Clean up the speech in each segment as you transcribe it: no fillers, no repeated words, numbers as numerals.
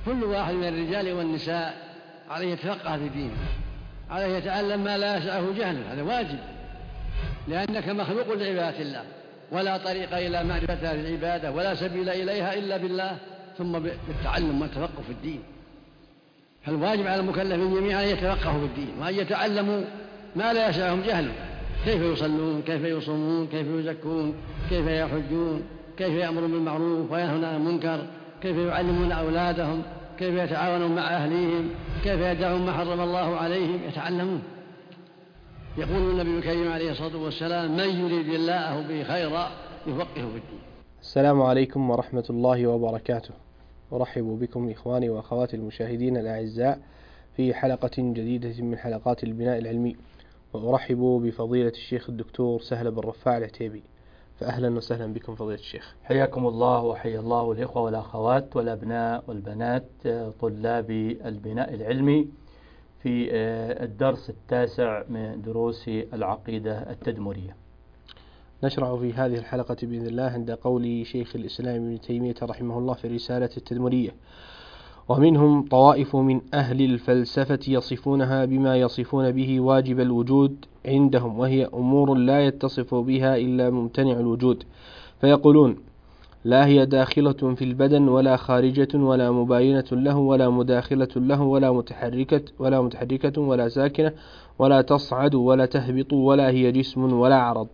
كل واحد من الرجال والنساء عليه يتفقه في دينه، عليه يتعلم ما لا يسعه جهله، هذا واجب، لأنك مخلوق لعبادة الله، ولا طريق إلى معرفة العبادة ولا سبيل إليها إلا بالله، ثم بالتعلم والتفقه في الدين. فالواجب على المكلفين جميعا أن يتفقهوا في الدين وأن يتعلموا ما لا يسعهم جهله، كيف يصلون، كيف يصومون، كيف يزكون، كيف يحجون، كيف يأمرون بالمعروف وينهون عن المنكر، كيف يعلمون أولادهم، كيف يتعاونون مع أهليهم، كيف يدعون ما حرم الله عليهم، يتعلمون. يقول النبي الكريم عليه الصلاة والسلام: من يريد الله به خيرا يفقهه في الدين. السلام عليكم ورحمة الله وبركاته. أرحب بكم إخواني وأخواتي المشاهدين الأعزاء في حلقة جديدة من حلقات البناء العلمي، وأرحب بفضيلة الشيخ الدكتور سهل بن رفاع العتيبي. فأهلا وسهلا بكم فضيلة الشيخ. حياكم الله وحيا الله الإخوة والأخوات والأبناء والبنات طلاب البناء العلمي في الدرس التاسع من دروس العقيدة التدمرية. نشرع في هذه الحلقة بإذن الله عند قول شيخ الإسلام ابن تيمية رحمه الله في رسالة التدمرية: ومنهم طوائف من أهل الفلسفة يصفونها بما يصفون به واجب الوجود عندهم، وهي أمور لا يتصف بها إلا ممتنع الوجود، فيقولون: لا هي داخلة في البدن ولا خارجة ولا مباينة له ولا مداخلة له ولا متحركة ولا ساكنة ولا تصعد ولا تهبط ولا هي جسم ولا عرض.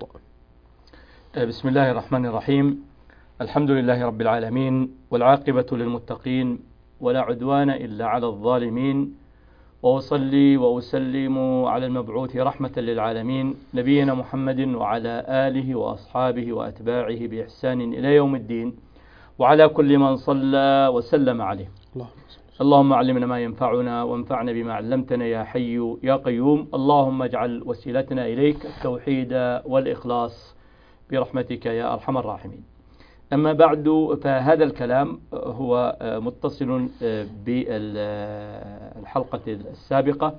بسم الله الرحمن الرحيم. الحمد لله رب العالمين، والعاقبة للمتقين، ولا عدوان إلا على الظالمين، وأصلي وأسلم على المبعوث رحمة للعالمين نبينا محمد وعلى آله وأصحابه وأتباعه بإحسان إلى يوم الدين، وعلى كل من صلى وسلم عليه. اللهم علمنا ما ينفعنا وانفعنا بما علمتنا يا حي يا قيوم. اللهم اجعل وسيلتنا إليك التوحيد والإخلاص برحمتك يا أرحم الراحمين. أما بعد، فهذا الكلام هو متصل بالحلقة السابقة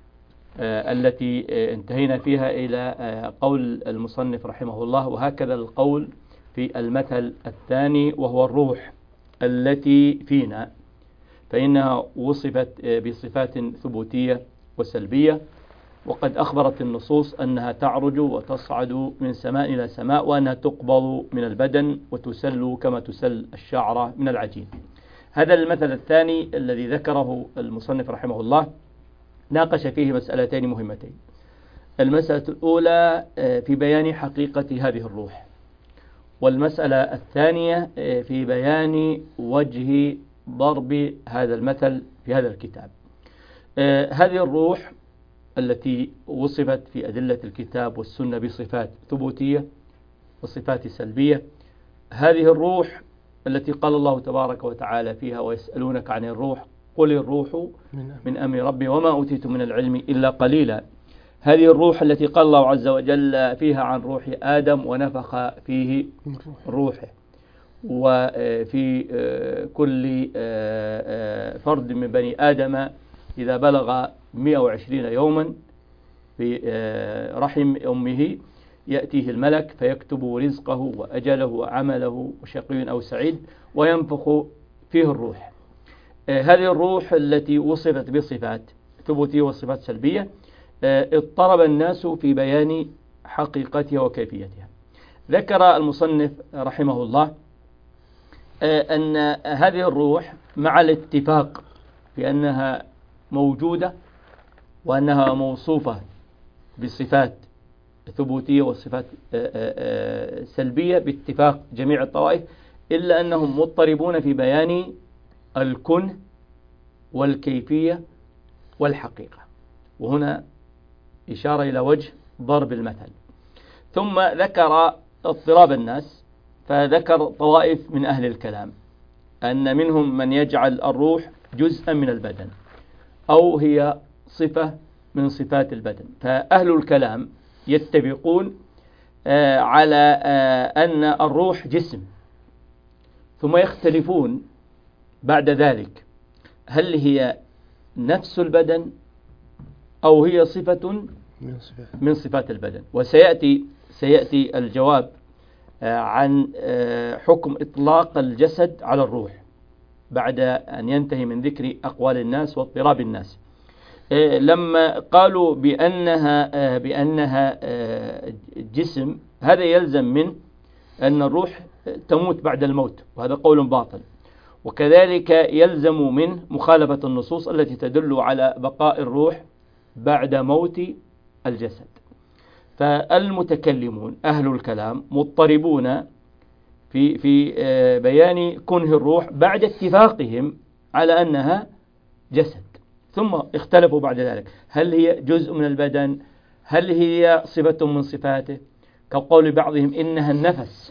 التي انتهينا فيها إلى قول المصنف رحمه الله: وهكذا القول في المثل الثاني وهو الروح التي فينا، فإنها وصفت بصفات ثبوتية وسلبية، وقد أخبرت النصوص أنها تعرج وتصعد من سماء إلى سماء، وأنها تقبض من البدن وتسل كما تسل الشعرة من العجين. هذا المثل الثاني الذي ذكره المصنف رحمه الله ناقش فيه مسألتين مهمتين. المسألة الأولى في بيان حقيقة هذه الروح، والمسألة الثانية في بيان وجه ضرب هذا المثل في هذا الكتاب. هذه الروح التي وصفت في أدلة الكتاب والسنة بصفات ثبوتية وصفات سلبية، هذه الروح التي قال الله تبارك وتعالى فيها: ويسألونك عن الروح قل الروح من أمر ربي وما أوتيتم من العلم إلا قليلا. هذه الروح التي قال الله عز وجل فيها عن روح آدم ونفخ فيه روحه، وفي كل فرد من بني آدم إذا بلغ 120 يوما في رحم أمه يأتيه الملك فيكتب رزقه وأجله وعمله وشقي أو سعيد وينفخ فيه الروح. هذه الروح التي وصفت بصفات ثبوتية وصفات سلبية اضطرب الناس في بيان حقيقتها وكيفيتها. ذكر المصنف رحمه الله أن هذه الروح مع الاتفاق في أنها موجودة وأنها موصوفة بصفات ثبوتية وصفات سلبية باتفاق جميع الطوائف، إلا أنهم مضطربون في بيان الكنه والكيفية والحقيقة، وهنا إشارة إلى وجه ضرب المثل. ثم ذكر اضطراب الناس، فذكر طوائف من أهل الكلام أن منهم من يجعل الروح جزءا من البدن أو هي صفة من صفات البدن. فأهل الكلام يتفقون على أن الروح جسم، ثم يختلفون بعد ذلك هل هي نفس البدن أو هي صفة من صفات البدن. وسيأتي الجواب عن حكم إطلاق الجسد على الروح، بعد أن ينتهي من ذكر أقوال الناس واضطراب الناس. لما قالوا بأنها جسم، هذا يلزم من أن الروح تموت بعد الموت، وهذا قول باطل. وكذلك يلزم من مخالفة النصوص التي تدل على بقاء الروح بعد موت الجسد. فالمتكلمون أهل الكلام مضطربون في بيان كنه الروح بعد اتفاقهم على أنها جسد، ثم اختلفوا بعد ذلك هل هي جزء من البدن، هل هي صفة من صفاته، كقول بعضهم إنها النفس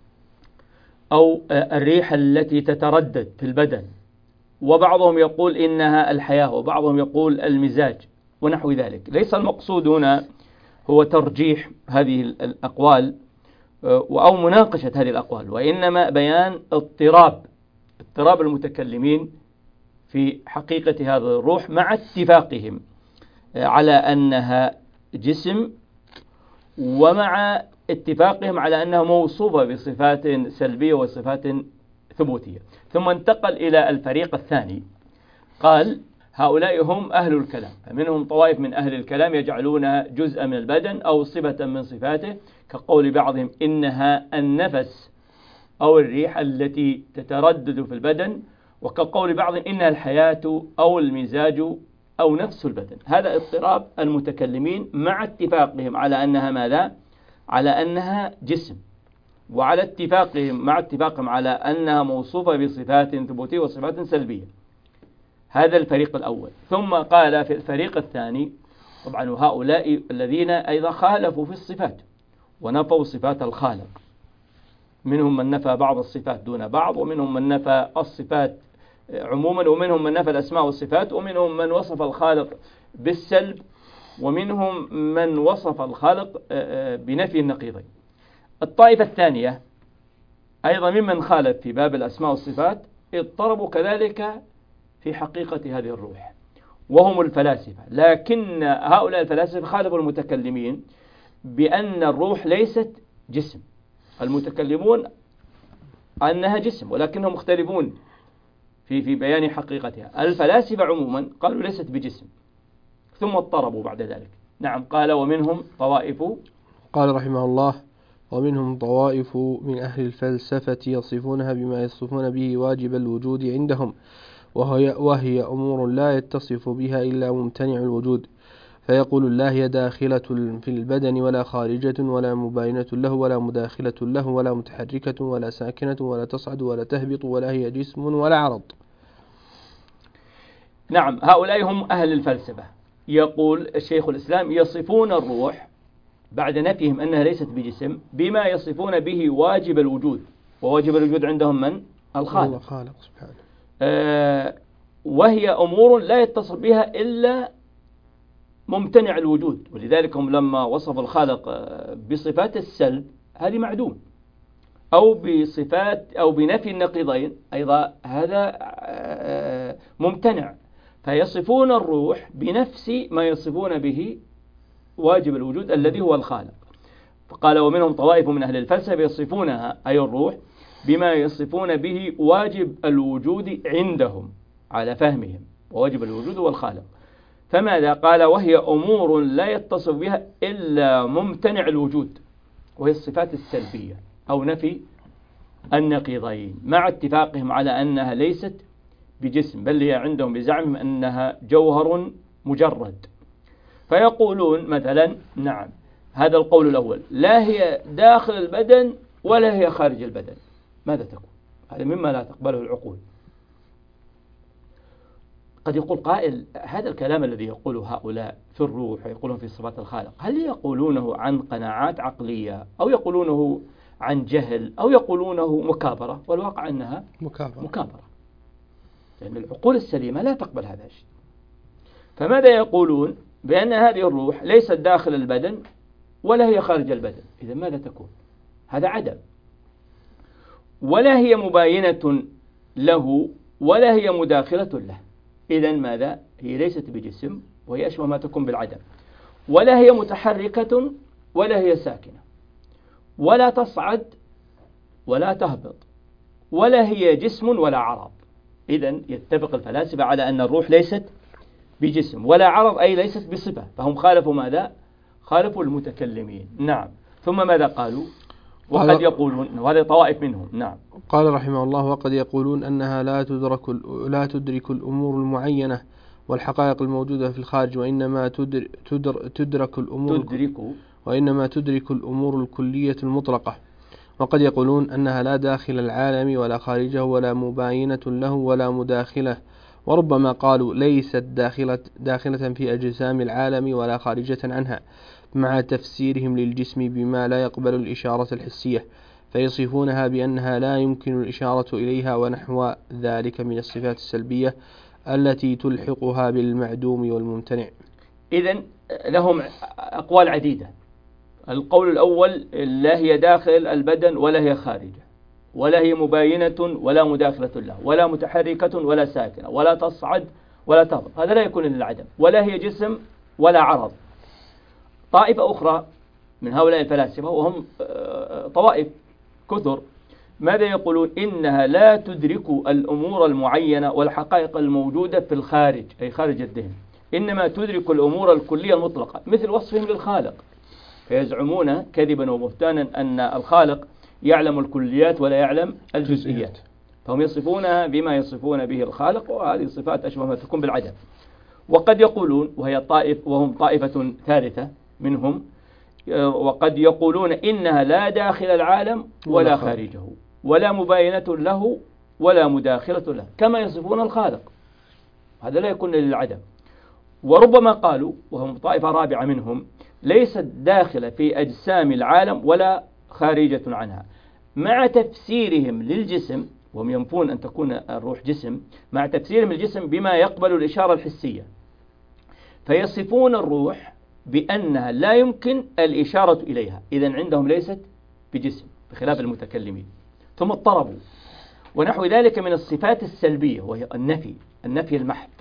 أو الريح التي تتردد في البدن، وبعضهم يقول إنها الحياة، وبعضهم يقول المزاج ونحو ذلك. ليس المقصود هنا هو ترجيح هذه الأقوال أو مناقشة هذه الأقوال، وإنما بيان اضطراب المتكلمين في حقيقة هذا الروح مع اتفاقهم على أنها جسم، ومع اتفاقهم على أنها موصوفة بصفات سلبية وصفات ثبوتية. ثم انتقل إلى الفريق الثاني، قال هؤلاء هم أهل الكلام، فمنهم طوائف من أهل الكلام يجعلونها جزءا من البدن أو صفة من صفاته، كقول بعضهم إنها النفس أو الريح التي تتردد في البدن، وكقول بعضهم إنها الحياة أو المزاج أو نفس البدن. هذا اضطراب المتكلمين مع اتفاقهم على أنها ماذا؟ على أنها جسم، وعلى اتفاقهم على أنها موصوفة بصفات ثبوتية وصفات سلبية. هذا الفريق الأول. ثم قال في الفريق الثاني، طبعا هؤلاء الذين أيضا خالفوا في الصفات ونفوا صفات الخالق، منهم من نفى بعض الصفات دون بعض، ومنهم من نفى الصفات عموما، ومنهم من نفى الأسماء والصفات، ومنهم من وصف الخالق بالسلب، ومنهم من وصف الخالق بنفي النقيضين. الطائفة الثانية أيضا ممن خالف في باب الأسماء والصفات اضطربوا كذلك في حقيقة هذه الروح، وهم الفلاسفة. لكن هؤلاء الفلاسفة خالفوا المتكلمين بأن الروح ليست جسم، المتكلمون أنها جسم، ولكنهم مختلفون في بيان حقيقتها. الفلاسفة عموما قالوا ليست بجسم، ثم اضطربوا بعد ذلك. نعم، قال ومنهم طوائف، قال رحمه الله ومنهم طوائف من أهل الفلسفة يصفونها بما يصفون به واجب الوجود عندهم، وهي أمور لا يتصف بها إلا ممتنع الوجود، فيقول لا هي داخلة في البدن ولا خارجة ولا مباينة له ولا مداخلة له ولا متحركة ولا ساكنة ولا تصعد ولا تهبط ولا هي جسم ولا عرض. نعم، هؤلاء هم أهل الفلسفة. يقول الشيخ الإسلام يصفون الروح بعد نفيهم أنها ليست بجسم بما يصفون به واجب الوجود، وواجب الوجود عندهم من؟ الخالق سبحانه. وهي أمور لا يتصل بها إلا ممتنع الوجود، ولذلك هم لما وصف الخالق بصفات السلب هذه معدوم، أو بصفات أو بنفي النقيضين أيضا هذا ممتنع، فيصفون الروح بنفس ما يصفون به واجب الوجود الذي هو الخالق. فقال ومنهم طوائف من أهل الفلسفة يصفونها أي الروح بما يصفون به واجب الوجود عندهم على فهمهم، وواجب الوجود هو الخالق. فماذا قال؟ وهي أمور لا يتصف بها إلا ممتنع الوجود، وهي الصفات السلبية أو نفي النقيضين، مع اتفاقهم على أنها ليست بجسم، بل هي عندهم بزعمهم أنها جوهر مجرد. فيقولون مثلا نعم، هذا القول الأول، لا هي داخل البدن ولا هي خارج البدن، ماذا تكون؟ هذا مما لا تقبله العقول. قد يقول قائل هذا الكلام الذي يقوله هؤلاء في الروح ويقولون في صفات الخالق، هل يقولونه عن قناعات عقلية أو يقولونه عن جهل أو يقولونه مكابرة؟ والواقع أنها مكابرة، لأن العقول السليمة لا تقبل هذا الشيء. فماذا يقولون؟ بأن هذه الروح ليست داخل البدن ولا هي خارج البدن. إذا ماذا تكون؟ هذا عدم. ولا هي مباينة له ولا هي مداخلة له. إذا ماذا؟ هي ليست بجسم وهي أشبه ما تكون بالعدم، ولا هي متحركة ولا هي ساكنة، ولا تصعد ولا تهبط، ولا هي جسم ولا عرض. إذن يتفق الفلاسفة على أن الروح ليست بجسم ولا عرض، أي ليست بصفة، فهم خالفوا ماذا؟ خالفوا المتكلمين. نعم. ثم ماذا قالوا؟ وقد يقولون، وهذه طوائف منهم. نعم. قال رحمه الله: وقد يقولون أنها لا تدرك الأمور المعينة والحقائق الموجودة في الخارج، وإنما تدرك الأمور الكلية المطلقة. وقد يقولون أنها لا داخل العالم ولا خارجه ولا مباينة له ولا مداخلة. وربما قالوا ليست داخلة في أجسام العالم ولا خارجة عنها، مع تفسيرهم للجسم بما لا يقبل الإشارة الحسية، فيصفونها بأنها لا يمكن الإشارة إليها ونحو ذلك من الصفات السلبية التي تلحقها بالمعدوم والممتنع. إذن لهم أقوال عديدة. القول الأول: لا هي داخل البدن ولا هي خارجه، ولا هي مباينة ولا مداخلة له، ولا متحركة ولا ساكنة، ولا تصعد ولا تهبط، هذا لا يكون إلا العدم، ولا هي جسم ولا عرض. طائفة أخرى من هؤلاء الفلاسفة، وهم طوائف كثر، ماذا يقولون؟ إنها لا تدرك الأمور المعينة والحقائق الموجودة في الخارج، أي خارج الذهن، إنما تدرك الأمور الكلية المطلقة، مثل وصفهم للخالق، فيزعمون كذبا وبهتانا أن الخالق يعلم الكليات ولا يعلم الجزئيات، فهم يصفونها بما يصفون به الخالق، وهذه صفات أشبه ما تكون بالعدم. وقد يقولون، وهم طائفة ثالثة منهم، وقد يقولون إنها لا داخل العالم ولا خارجه، ولا مباينة له ولا مداخلة له، كما يصفون الخالق، هذا لا يكون للعدم. وربما قالوا، وهم طائفة رابعة منهم، ليست داخلة في أجسام العالم ولا خارجة عنها، مع تفسيرهم للجسم، وهم ينفون أن تكون الروح جسم، مع تفسيرهم الجسم بما يقبل الإشارة الحسية، فيصفون الروح بأنها لا يمكن الإشارة إليها، إذن عندهم ليست بجسم بخلاف المتكلمين. ثم اضطربوا ونحو ذلك من الصفات السلبية، وهي النفي المحض،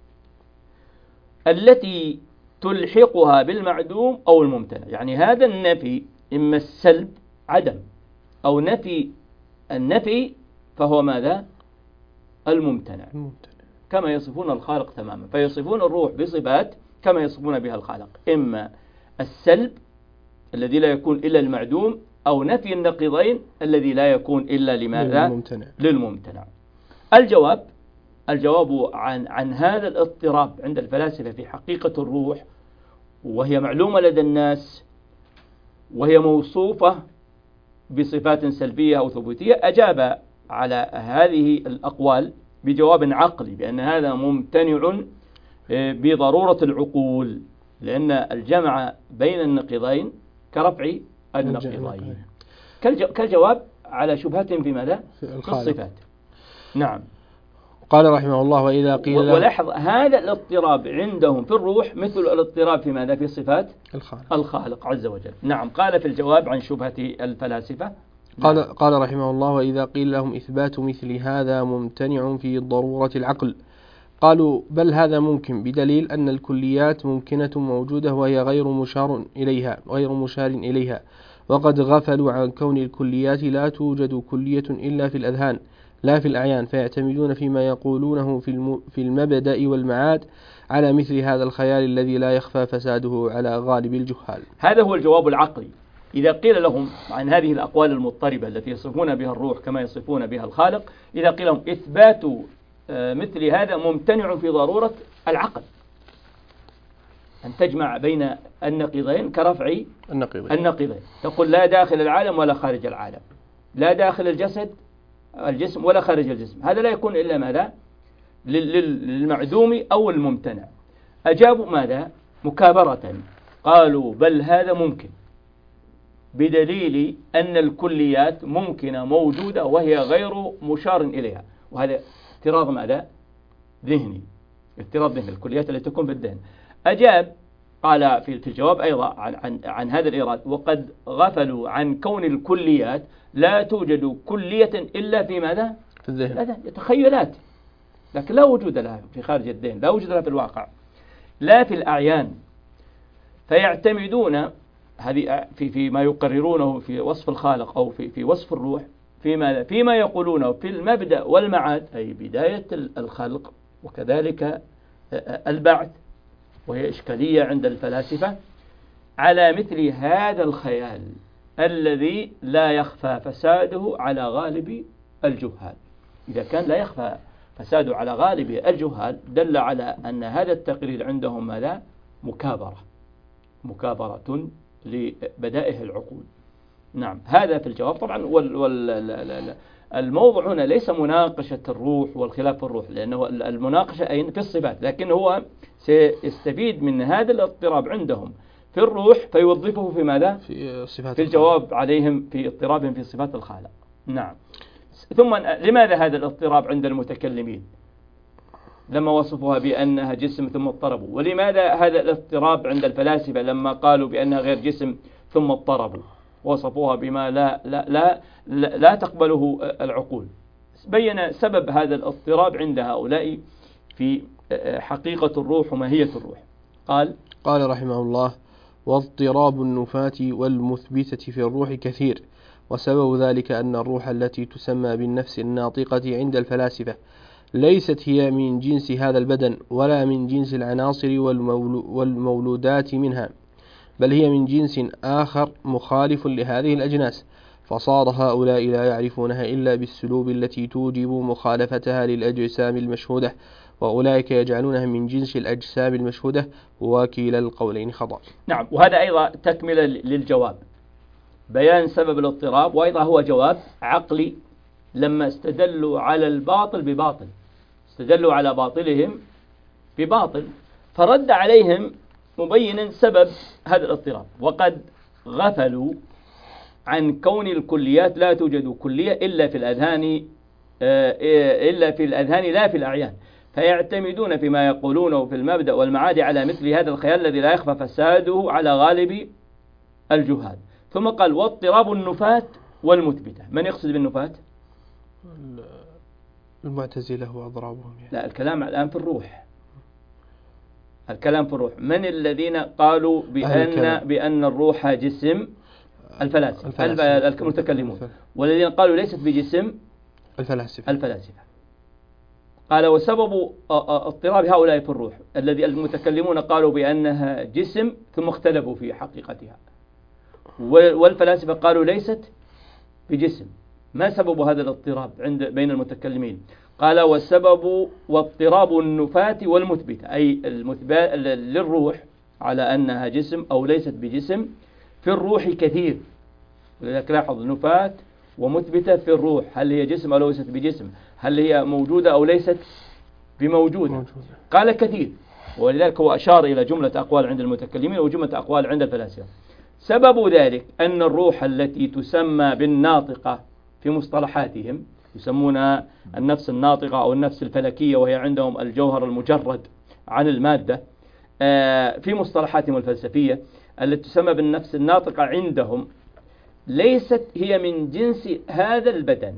التي تلحقها بالمعدوم أو الممتنع. يعني هذا النفي إما السلب عدم، أو النفي فهو ماذا؟ الممتنع، كما يصفون الخالق تماما، فيصفون الروح بصفات كما يصفون بها الخالق، إما السلب الذي لا يكون إلا المعدوم، أو نفي النقيضين الذي لا يكون إلا لماذا؟ للممتنع. الجواب عن هذا الاضطراب عند الفلاسفة في حقيقة الروح، وهي معلومة لدى الناس، وهي موصوفة بصفات سلبية أو ثبوتية، أجاب على هذه الأقوال بجواب عقلي، بأن هذا ممتنع بضرورة العقول، لأن الجمع بين النقيضين كرفع النقيضين، كالجواب على شبهتهم في ماذا؟ في الصفات. نعم. قال رحمه الله: وإذا قيل ولاحظ هذا الاضطراب عندهم في الروح مثل الاضطراب في ماذا؟ في صفات الخالق عز وجل. نعم. قال في الجواب عن شبهة الفلاسفة، قال رحمه الله: وإذا قيل لهم إثبات مثل هذا ممتنع في ضرورة العقل، قالوا بل هذا ممكن، بدليل أن الكليات ممكنة موجودة وهي غير مشار إليها، وقد غفلوا عن كون الكليات لا توجد كلية إلا في الأذهان لا في الأعيان، فيعتمدون فيما يقولونه في المبدأ والمعاد على مثل هذا الخيال الذي لا يخفى فساده على غالب الجهال. هذا هو الجواب العقلي. إذا قيل لهم عن هذه الأقوال المضطربة التي يصفون بها الروح كما يصفون بها الخالق، إذا قيل لهم إثبات مثل هذا ممتنع في ضرورة العقل، أن تجمع بين النقيضين كرفع النقيضين، تقول لا داخل العالم ولا خارج العالم، لا داخل الجسم ولا خارج الجسم، هذا لا يكون إلا ماذا؟ للمعدوم أو الممتنع. أجابوا ماذا؟ مكابرة، قالوا بل هذا ممكن، بدليل أن الكليات ممكنة موجودة وهي غير مشار إليها، وهذا افتراض ماذا؟ ذهني، الكليات التي تكون في الذهن. أجاب قال في الجواب أيضا عن هذا الإيراد: وقد غفلوا عن كون الكليات لا توجد كلية إلا في ماذا؟ في الذهن، تخيلات، لكن لا وجود لها في خارج الذهن، لا وجود لها في الواقع، لا في الأعيان. فيعتمدون هذه في ما يقررونه في وصف الخالق أو في وصف الروح، فيما يقولونه في المبدأ والمعاد، أي بداية الخلق وكذلك البعث، وهي إشكالية عند الفلاسفة، على مثل هذا الخيال الذي لا يخفى فساده على غالب الجهال. إذا كان لا يخفى فساده على غالب الجهال دل على أن هذا التقرير عندهم ماذا؟ مكابرة لبدائه العقول. نعم، هذا في الجواب. طبعا الموضوع هنا ليس مناقشة الروح والخلاف في الروح، لأنه المناقشة أين؟ في الصفات، لكن هو سيستفيد من هذا الاضطراب عندهم في الروح فيوظفه في ماذا؟ في الجواب عليهم في اضطرابهم في صفات الخالق. نعم. ثم لماذا هذا الاضطراب عند المتكلمين لما وصفوها بأنها جسم ثم اضطربوا؟ ولماذا هذا الاضطراب عند الفلاسفة لما قالوا بأنها غير جسم ثم اضطربوا وصفوها بما لا تقبله العقول؟ بين سبب هذا الاضطراب عند هؤلاء في حقيقة الروح وماهية الروح. قال رحمه الله: واضطراب النفاة والمثبتة في الروح كثير، وسبب ذلك أن الروح التي تسمى بالنفس الناطقة عند الفلاسفة ليست هي من جنس هذا البدن ولا من جنس العناصر والمولودات منها، بل هي من جنس آخر مخالف لهذه الأجناس، فصار هؤلاء لا يعرفونها إلا بالسلوب التي توجب مخالفتها للأجسام المشهودة، وأولئك يجعلونها من جنس الأجسام المشهودة، وكلا القولين خطأ. نعم، وهذا أيضا تكملة للجواب، بيان سبب الاضطراب، وأيضا هو جواب عقلي لما استدلوا على الباطل بباطل، استدلوا على باطلهم بباطل، فرد عليهم مبينا سبب هذا الاضطراب. وقد غفلوا عن كون الكليات لا توجد كلية إلا في الأذهان لا في الأعيان، فيعتمدون فيما يقولونه في المبدأ والمعاد على مثل هذا الخيال الذي لا يخفى فساده على غالب الجهال. ثم قال: واضطراب النفاة والمثبتة. من يقصد بالنفاة؟ المعتزلة وأضرابهم يعني. لا، الكلام الآن في الروح، الكلام في الروح. من الذين قالوا بأن الروح جسم؟ الفلاسفة المتكلمون. والذين قالوا ليست بجسم؟ الفلاسفة. قال: وسبب اضطراب هؤلاء في الروح الذي المتكلمون قالوا بأنها جسم ثم اختلفوا في حقيقتها، والفلاسفة قالوا ليست بجسم. ما سبب هذا الاضطراب بين المتكلمين؟ قال: وسبب واضطراب النفاة والمثبتة، أي للروح على أنها جسم أو ليست بجسم في الروح كثير. ولذلك لاحظ: نفاة ومثبتة في الروح، هل هي جسم أو ليست بجسم؟ هل هي موجودة أو ليست بموجودة؟ قال كثير، ولذلك هو أشار إلى جملة أقوال عند المتكلمين وجملة أقوال عند الفلاسفة. سبب ذلك أن الروح التي تسمى بالناطقة في مصطلحاتهم، يسمونها النفس الناطقة أو النفس الفلكية، وهي عندهم الجوهر المجرد عن المادة في مصطلحاتهم الفلسفية، التي تسمى بالنفس الناطقة عندهم ليست هي من جنس هذا البدن.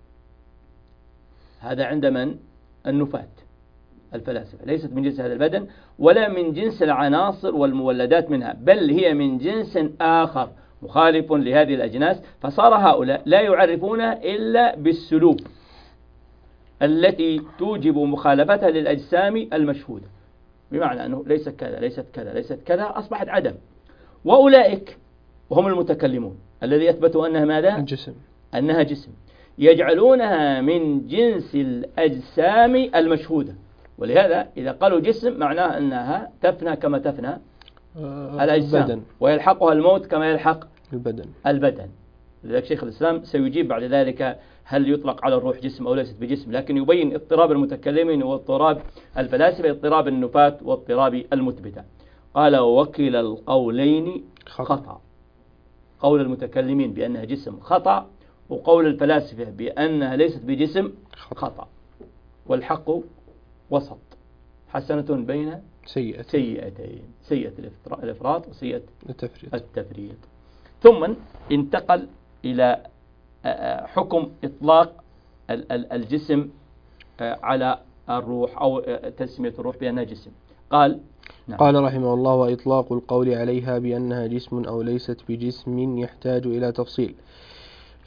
هذا عند من؟ النفاة الفلاسفة. ليست من جنس هذا البدن ولا من جنس العناصر والمولدات منها، بل هي من جنس آخر مخالف لهذه الأجناس، فصار هؤلاء لا يعرفونها إلا بالسلوب التي توجب مخالفتها للأجسام المشهودة، بمعنى أنه ليست كذا ليست كذا ليست كذا، أصبحت عدم. وأولئك وهم المتكلمون الذي أثبتوا أنها ماذا؟ الجسم. أنها جسم، يجعلونها من جنس الأجسام المشهودة. ولهذا إذا قالوا جسم معناه أنها تفنى كما تفنى الأجسام، ويلحقها الموت كما يلحق البدن. لذلك شيخ الإسلام سيجيب بعد ذلك هل يطلق على الروح جسم أو ليست بجسم، لكن يبين اضطراب المتكلمين واضطراب الفلاسفة، اضطراب النفاة واضطراب المثبتة. قال: وكلا القولين خطأ. قول المتكلمين بأنها جسم خطأ، وقول الفلاسفة بأنها ليست بجسم خطأ، والحق وسط، حسنة بين سيئتين، سيئة الإفراط وسيئة التفريط. ثم انتقل إلى حكم إطلاق الجسم على الروح أو تسمية الروح بأنها جسم. قال: نعم. قال رحمه الله: وإطلاق القول عليها بأنها جسم أو ليست بجسم يحتاج إلى تفصيل،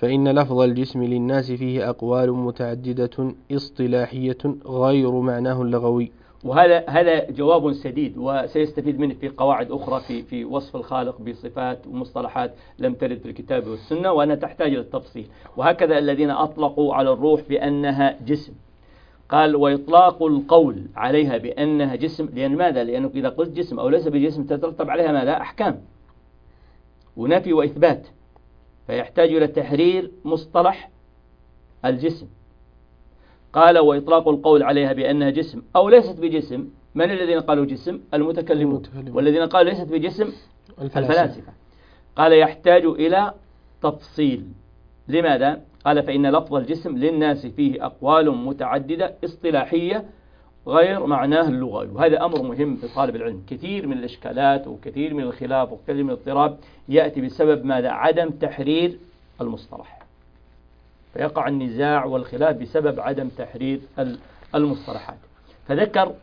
فإن لفظ الجسم للناس فيه أقوال متعددة اصطلاحية غير معناه اللغوي. وهذا جواب سديد وسيستفيد منه في قواعد أخرى في وصف الخالق بصفات ومصطلحات لم ترد في الكتاب والسنة وأنها تحتاج للتفصيل. وهكذا الذين أطلقوا على الروح بأنها جسم، قال وإطلاق القول عليها بأنها جسم، لأن ماذا؟ لأنه إذا قلت جسم أو ليس بجسم تترتب عليها ماذا؟ أحكام ونفي وإثبات، فيحتاج إلى تحرير مصطلح الجسم. قال وإطلاق القول عليها بأنها جسم أو ليست بجسم، من الذين قالوا جسم؟ المتكلمون. والذين قالوا ليست بجسم الفلاسفة. قال يحتاج إلى تفصيل. لماذا؟ قال فإن لفظ الجسم للناس فيه أقوال متعددة اصطلاحية غير معناه اللغوي. وهذا أمر مهم لطالب العلم. كثير من الإشكالات وكثير من الخلاف وكثير من الاضطراب يأتي بسبب ماذا؟ عدم تحرير المصطلح، فيقع النزاع والخلاف بسبب عدم تحرير المصطلحات. فذكر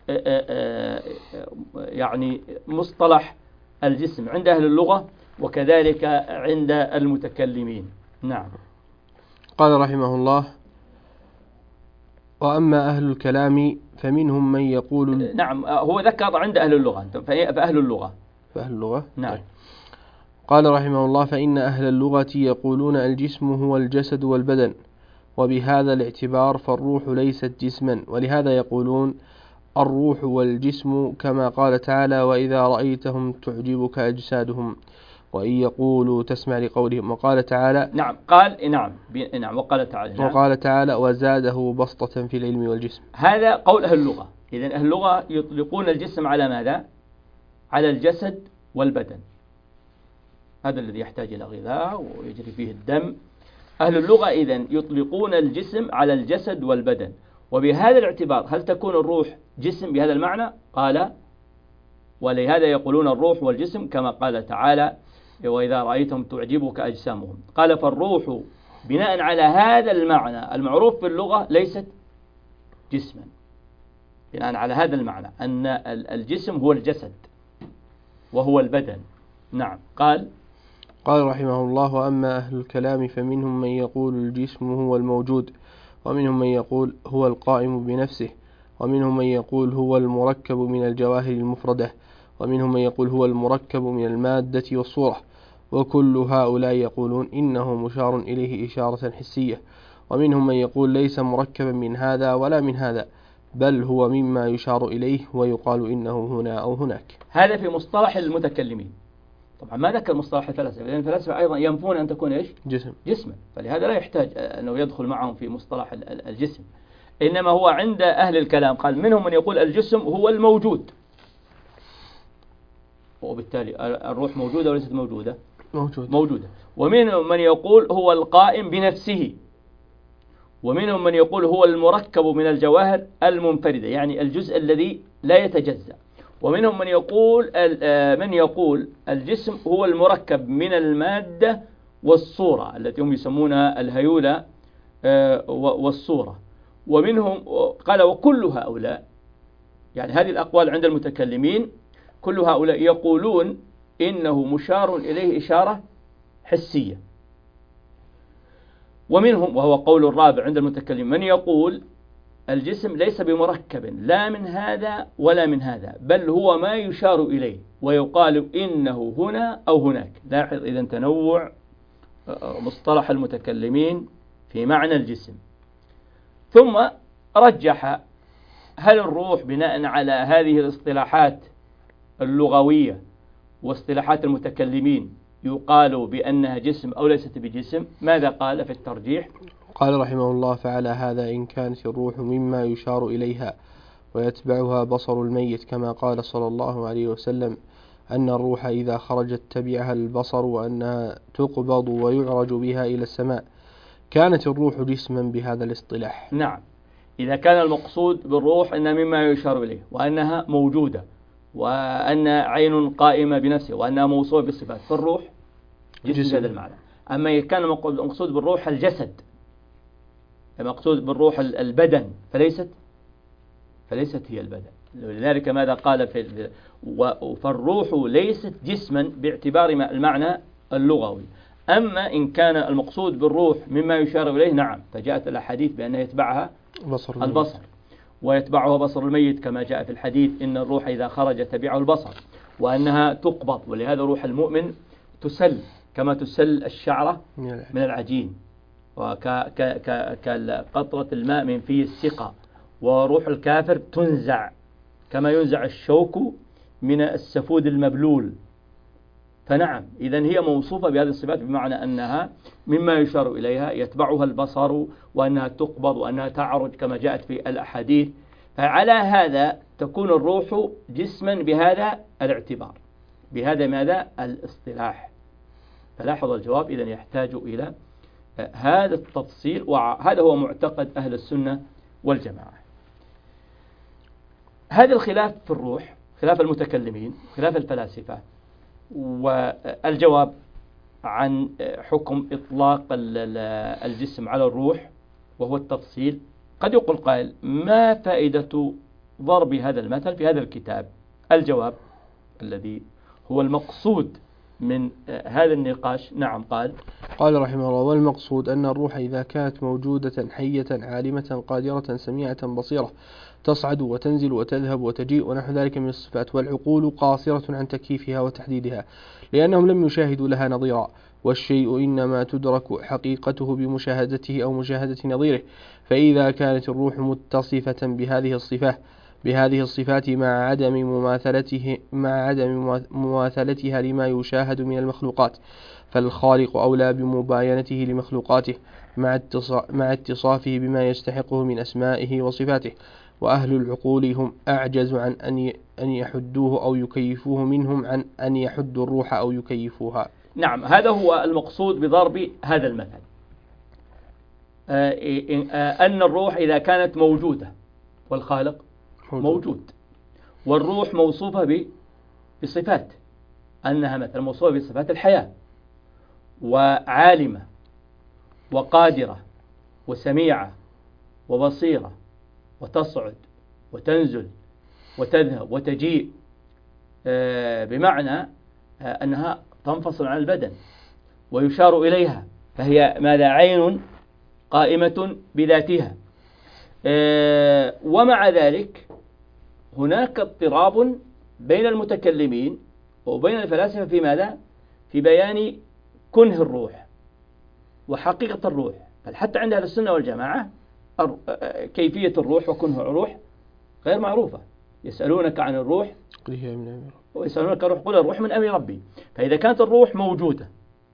يعني مصطلح الجسم عند أهل اللغة وكذلك عند المتكلمين. نعم. قال رحمه الله وأما أهل الكلام فمنهم من يقول نعم، هو ذكر عند أهل اللغة، فأهل اللغة نعم. قال رحمه الله فإن أهل اللغة يقولون الجسم هو الجسد والبدن، وبهذا الاعتبار فالروح ليست جسما، ولهذا يقولون الروح والجسم كما قال تعالى وإذا رأيتهم تعجبك أجسادهم، وإن يقولوا تسمع لقولهم. وقال تعالى نعم قال نعم وقال تعالى نعم. وقال تعالى وزاده بسطة في العلم والجسم. هذا قول أهل اللغة. إذن أهل اللغة يطلقون الجسم على ماذا؟ على الجسد والبدن، هذا الذي يحتاج إلى غذاء ويجري فيه الدم. أهل اللغة إذن يطلقون الجسم على الجسد والبدن، وبهذا الاعتبار هل تكون الروح جسم بهذا المعنى؟ قال ولهذا يقولون الروح والجسم كما قال تعالى وإذا رأيتهم تعجبك أجسامهم. قال فالروح بناء على هذا المعنى المعروف في اللغة ليست جسما، بناء على هذا المعنى أن الجسم هو الجسد وهو البدن. نعم. قال رحمه الله وأما أهل الكلام فمنهم من يقول الجسم هو الموجود، ومنهم من يقول هو القائم بنفسه، ومنهم من يقول هو المركب من الجواهر المفردة، ومنهم من يقول هو المركب من المادة والصورة، وكل هؤلاء يقولون إنه مشار إليه إشارة حسية. ومنهم من يقول ليس مركبا من هذا ولا من هذا، بل هو مما يشار إليه ويقال إنه هنا أو هناك. هذا في مصطلح المتكلمين. طبعا ما ذكر مصطلح الفلاسفة، لأن الفلاسفة أيضا ينفون أن تكون إيش؟ جسما، فلهذا لا يحتاج أنه يدخل معهم في مصطلح الجسم. إنما هو عند أهل الكلام قال منهم من يقول الجسم هو الموجود، وبالتالي الروح موجودة وليست موجودة؟ موجودة. ومنهم من يقول هو القائم بنفسه، ومنهم من يقول هو المركب من الجواهر المنفردة، يعني الجزء الذي لا يتجزأ. ومنهم من يقول الجسم هو المركب من المادة والصورة التي هم يسمونها الهيولة والصورة. ومنهم قال وكل هؤلاء، يعني هذه الأقوال عند المتكلمين كل هؤلاء يقولون إنه مشار إليه إشارة حسية. ومنهم وهو قول الرابع عند المتكلم من يقول الجسم ليس بمركب لا من هذا ولا من هذا، بل هو ما يشار إليه ويقال إنه هنا أو هناك. لاحظ إذن تنوع مصطلح المتكلمين في معنى الجسم. ثم رجح هل الروح بناء على هذه الاصطلاحات اللغوية واصطلاحات المتكلمين يقال بأنها جسم أو ليست بجسم؟ ماذا قال في الترجيح؟ قال رحمه الله فعلى هذا إن كانت الروح مما يشار إليها ويتبعها بصر الميت، كما قال صلى الله عليه وسلم أن الروح إذا خرجت تبعها البصر وأنها تقبض ويعرج بها إلى السماء، كانت الروح جسما بهذا الاصطلاح. نعم، إذا كان المقصود بالروح أنها مما يشار إليه وأنها موجودة وأن عين قائمة بنفسه وأنها موصوفة بالصفات، فالروح جسم هذا المعنى. أما إذا كان المقصود بالروح الجسد، المقصود بالروح البدن، فليست هي البدن. لذلك ماذا قال فالروح ليست جسما باعتبار المعنى اللغوي. أما إن كان المقصود بالروح مما يشار إليه نعم، فجاءت الأحاديث بأنه يتبعها البصر ويتبعها بصر الميت، كما جاء في الحديث إن الروح إذا خرج تبعه البصر، وأنها تقبض، ولهذا روح المؤمن تسل كما تسل الشعرة من العجين، وكقطرة الماء من فيه السقا. وروح الكافر تنزع كما ينزع الشوك من السفود المبلول. فنعم، إذن هي موصوفة بهذه الصفات، بمعنى أنها مما يشار إليها يتبعها البصر، وأنها تقبض، وأنها تعرج كما جاءت في الأحاديث. فعلى هذا تكون الروح جسما بهذا الاعتبار، بهذا ماذا الاصطلاح. فلاحظ الجواب إذن يحتاج إلى هذا التفصيل، وهذا هو معتقد أهل السنة والجماعة. هذا الخلاف في الروح، خلاف المتكلمين، خلاف الفلاسفة. والجواب عن حكم إطلاق الجسم على الروح وهو التفصيل. قد يقول قائل: ما فائدة ضرب هذا المثل في هذا الكتاب؟ الجواب الذي هو المقصود من هذا النقاش، نعم، قال رحمه الله: والمقصود أن الروح إذا كانت موجودة حية عالمة قادرة سميعة بصيرة تصعد وتنزل وتذهب وتجيء ونحو ذلك من الصفات، والعقول قاصرة عن تكييفها وتحديدها لأنهم لم يشاهدوا لها نظيرا، والشيء إنما تدرك حقيقته بمشاهدته أو مشاهدة نظيره. فإذا كانت الروح متصفة بهذه الصفات مع عدم مماثلتها لما يشاهد من المخلوقات، فالخالق أولى بمباينته لمخلوقاته مع اتصافه بما يستحقه من أسمائه وصفاته، وأهل العقول هم أعجز عن أن يحدوه أو يكيفوه منهم عن أن يحدوا الروح أو يكيفوها. نعم، هذا هو المقصود بضرب هذا المثل، أن الروح إذا كانت موجودة والخالق موجود، والروح موصوفة بصفات، أنها مثلا موصوفة بصفات الحياة، وعالمة وقادرة وسميعة وبصيرة، وتصعد وتنزل وتذهب وتجيء، بمعنى أنها تنفصل عن البدن ويشار إليها، فهي ماذا؟ عين قائمة بذاتها. ومع ذلك هناك اضطراب بين المتكلمين وبين الفلاسفة في ماذا؟ في بيان كنه الروح وحقيقة الروح. بل حتى عند أهل السنة والجماعة كيفية الروح وكنه الروح غير معروفة. يسألونك عن الروح ويسألونك الروح قل الروح من أمر ربي. فإذا كانت الروح موجودة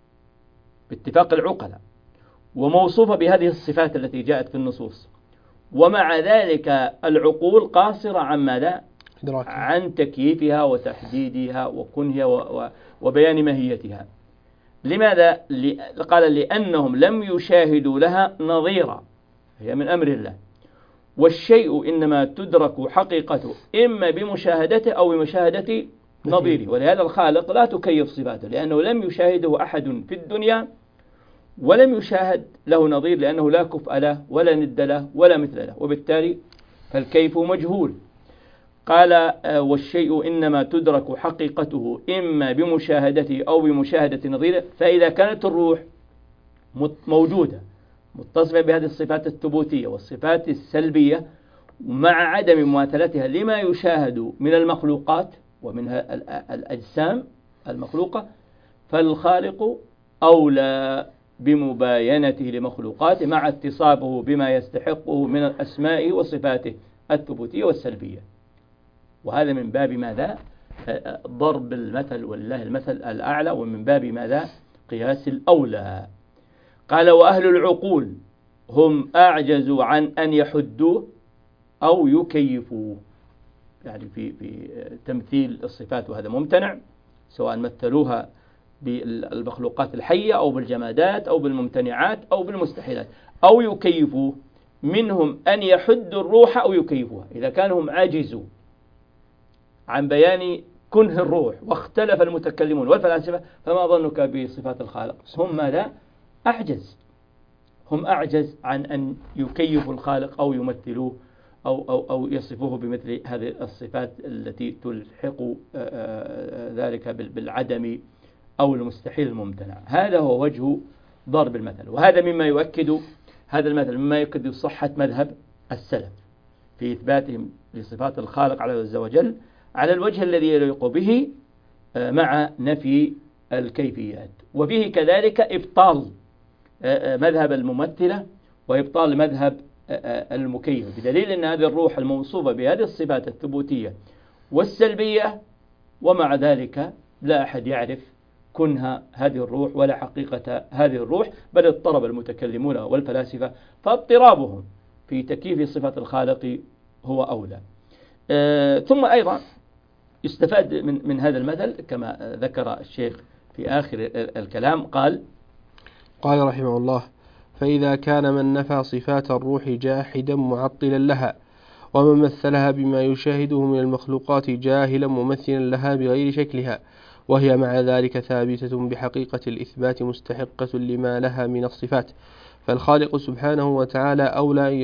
باتفاق العقلاء وموصوفة بهذه الصفات التي جاءت في النصوص، ومع ذلك العقول قاصرة عن ماذا؟ عن تكييفها وتحديدها وكنهها وبيان ماهيتها. لماذا؟ قال: لأنهم لم يشاهدوا لها نظيرا، هي من أمر الله، والشيء إنما تدرك حقيقته إما بمشاهدته أو بمشاهدة نظيره. ولهذا الخالق لا تكيف صفاته، لأنه لم يشاهده أحد في الدنيا ولم يشاهد له نظير، لأنه لا كفء له ولا ند له ولا مثل له، وبالتالي فالكيف مجهول. قال: والشيء إنما تدرك حقيقته إما بمشاهدته أو بمشاهدة نظيره. فإذا كانت الروح موجودة متصفة بهذه الصفات الثبوتية والصفات السلبية مع عدم مماثلتها لما يشاهد من المخلوقات ومنها الأجسام المخلوقة، فالخالق أولى بمباينته لمخلوقاته مع اتصافه بما يستحقه من الأسماء وصفاته الثبوتية والسلبية. وهذا من باب ماذا؟ ضرب المثل، ولله المثل الأعلى، ومن باب ماذا؟ قياس الأولى. قال: وأهل العقول هم أعجزوا عن أن يحدوه أو يكيفوه، يعني في تمثيل الصفات، وهذا ممتنع، سواء مثلوها بالمخلوقات الحية أو بالجمادات أو بالممتنعات أو بالمستحيلات. أو يكيفوه، منهم أن يحدوا الروح أو يكيفوها. إذا كانوا هم عاجزوا عن بيان كنه الروح واختلف المتكلمون والفلاسفة، فما ظنك بصفات الخالق؟ هم ماذا؟ هم أعجز عن أن يكيفوا الخالق أو يمثلوه أو يصفوه بمثل هذه الصفات التي تلحق ذلك بالعدم أو المستحيل الممتنع. هذا هو وجه ضرب المثل، وهذا مما يؤكد هذا المثل مما يؤكد صحة مذهب السلف في إثباتهم لصفات الخالق عز وجل على الوجه الذي يليق به مع نفي الكيفيات، وفيه كذلك إبطال مذهب الممثلة وإبطال مذهب المكيف، بدليل أن هذه الروح الموصوفة بهذه الصفات الثبوتية والسلبية، ومع ذلك لا أحد يعرف كنها هذه الروح ولا حقيقة هذه الروح، بل اضطرب المتكلمون والفلاسفة، فاضطرابهم في تكييف صفة الخالق هو أولى. ثم أيضا يستفاد من هذا المثل كما ذكر الشيخ في آخر الكلام، قال رحمه الله: فإذا كان من نفى صفات الروح جاحدا معطلا لها، ومن مثلها بما يشاهده من المخلوقات جاهلا ممثلا لها بغير شكلها، وهي مع ذلك ثابتة بحقيقة الإثبات مستحقة لما لها من الصفات، فالخالق سبحانه وتعالى أولى أن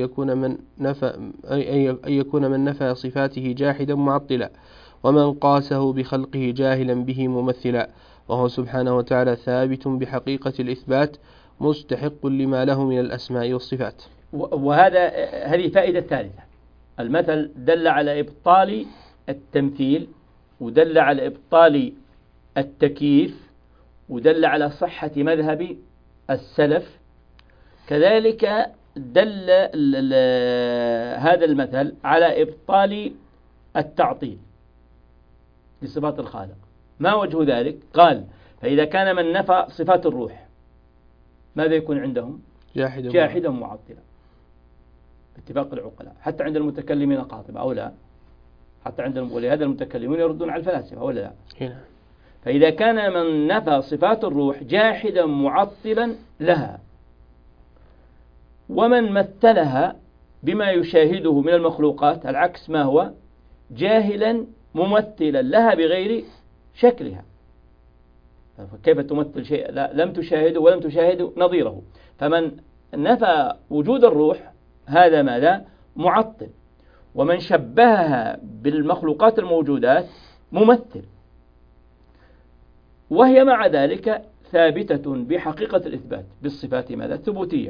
يكون من نفى صفاته جاحدا معطلا، ومن قاسه بخلقه جاهلا به ممثلا، وهو سبحانه وتعالى ثابت بحقيقة الإثبات مستحق لما له من الأسماء والصفات. هذه فائدة ثالثة. المثل دل على إبطال التمثيل، ودل على إبطال التكييف، ودل على صحة مذهب السلف. كذلك دل هذا المثل على إبطال التعطيل لصفات الخالق. ما وجه ذلك؟ قال: فإذا كان من نفى صفات الروح ماذا يكون عندهم؟ جاحدا معطلا باتفاق العقلاء، حتى عند المتكلمين قاطبة أو لا؟ حتى عند ولهذا المتكلمون يردون على الفلاسفة أو لا؟ هنا. فإذا كان من نفى صفات الروح جاحدا معطلا لها، ومن مثلها بما يشاهده من المخلوقات العكس ما هو جاهلا ممثلا لها بغير شكلها، فكيف تمثل شيء لم تشاهده ولم تشاهده نظيره؟ فمن نفى وجود الروح هذا ماذا؟ معطل. ومن شبهها بالمخلوقات الموجودات ممثل، وهي مع ذلك ثابتة بحقيقة الإثبات بالصفات ماذا؟ الثبوتية،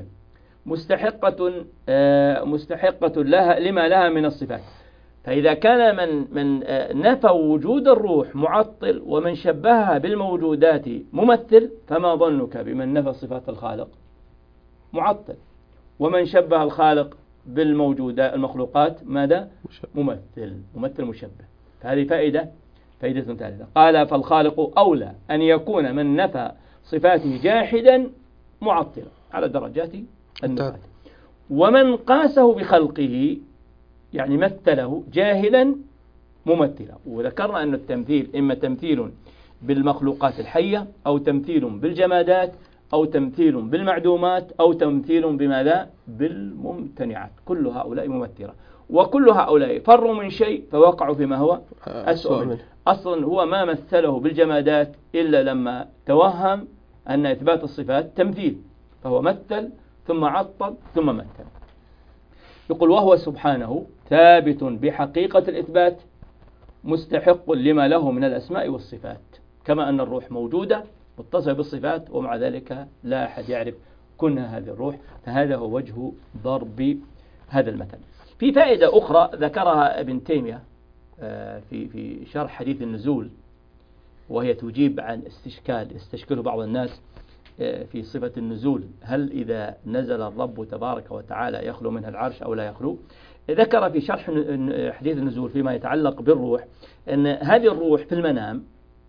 مستحقة لها لما لها من الصفات. فإذا كان من نفى وجود الروح معطل، ومن شبهها بالموجودات ممثل، فما ظنك بمن نفى صفات الخالق معطل، ومن شبه الخالق بالموجودات المخلوقات ماذا؟ ممثل مشبه. فهذه فائدة ثالثة. قال: فالخالق أولى أن يكون من نفى صفاته جاحدا معطلا على درجات النفاة، ومن قاسه بخلقه يعني مثله جاهلا ممثلا. وذكرنا أن التمثيل إما تمثيل بالمخلوقات الحية، أو تمثيل بالجمادات، أو تمثيل بالمعدومات، أو تمثيل بماذا؟ بالممتنعات. كل هؤلاء ممثلة، وكل هؤلاء فروا من شيء فوقعوا فيما هو أسوأ منه. أصلا هو ما مثله بالجمادات إلا لما توهم أن إثبات الصفات تمثيل، فهو مثل ثم عطل ثم مثل. يقول: وهو سبحانه ثابت بحقيقة الإثبات مستحق لما له من الأسماء والصفات، كما أن الروح موجودة متصلة بالصفات، ومع ذلك لا أحد يعرف كنها هذه الروح. فهذا هو وجه ضرب هذا المثل. في فائدة أخرى ذكرها ابن تيمية في شرح حديث النزول، وهي تجيب عن يستشكله بعض الناس في صفة النزول، هل إذا نزل الرب تبارك وتعالى يخلو منها العرش أو لا يخلو؟ ذكر في شرح حديث النزول فيما يتعلق بالروح أن هذه الروح في المنام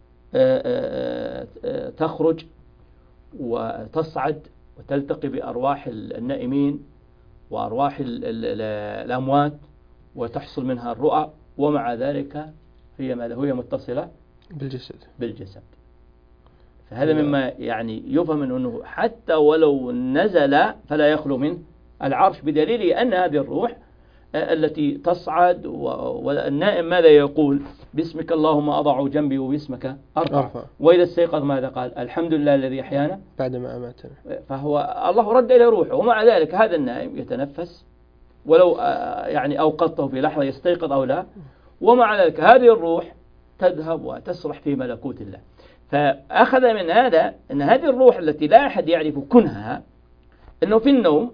تخرج وتصعد وتلتقي بأرواح النائمين وأرواح الأموات وتحصل منها الرؤى، ومع ذلك هي متصلة بالجسد. فهذا مما يعني يفهم أنه حتى ولو نزل فلا يخلو من العرش، بدليل أن هذه الروح التي تصعد والنائم ماذا يقول؟ باسمك اللهم أضع جنبي وباسمك أرفع. وإذا استيقظ ماذا قال؟ الحمد لله الذي أحيانا بعدما أماتنا. فهو الله رد إلى روحه، ومع ذلك هذا النائم يتنفس ولو يعني أوقظته في لحظة يستيقظ أو لا، ومع ذلك هذه الروح تذهب وتسرح في ملكوت الله. فأخذ من هذا أن هذه الروح التي لا أحد يعرف كنهها، أنه في النوم